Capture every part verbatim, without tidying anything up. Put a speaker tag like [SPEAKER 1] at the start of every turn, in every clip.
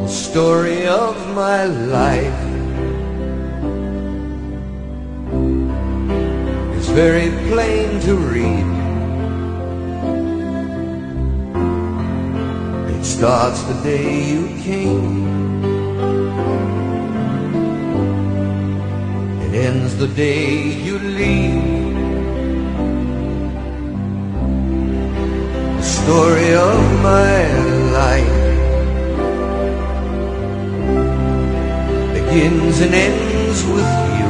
[SPEAKER 1] the story of my life is very plain to read. It starts the day you came, it ends the day you leave. The story of my life begins and ends with you.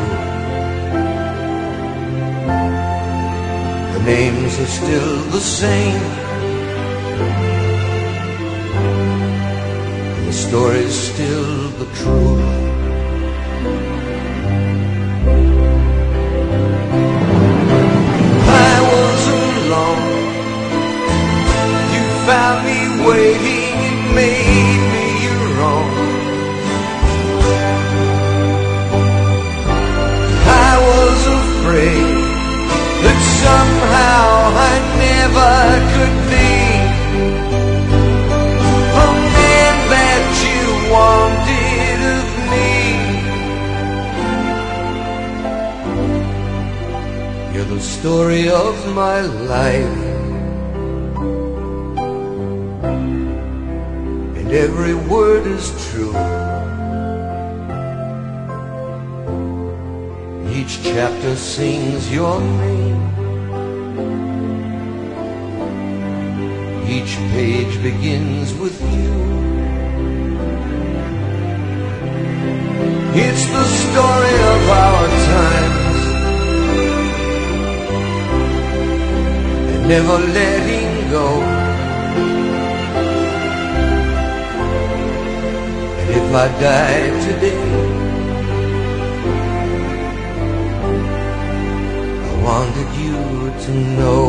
[SPEAKER 1] The names are still the same, and the story's still the truth. I was alone, you found me waiting, it made me your own. I was afraid that somehow I never could be the man that you wanted of me. You're the story of my life, and every word is true. Each chapter sings your name, each page begins with you. It's the story of our times, and never letting go. And if I die today, I wanted you to know.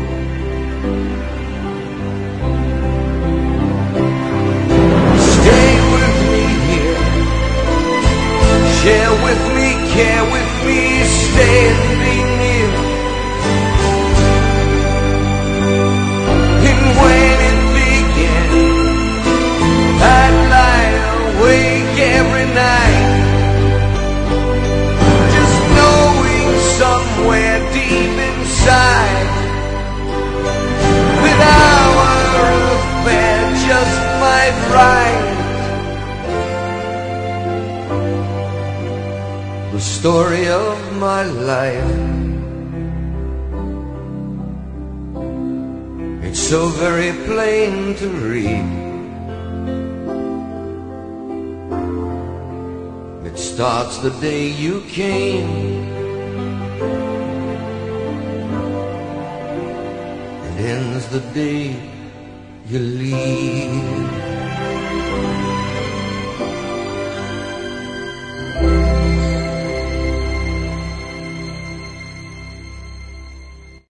[SPEAKER 1] Stay with me here, share with me, care with me, stay and be near. And when it began, I'd lie awake every night, just knowing somewhere deep inside that our affair just might right. The story of my life, it's so very plain to read. It starts the day you came, and ends the day you leave.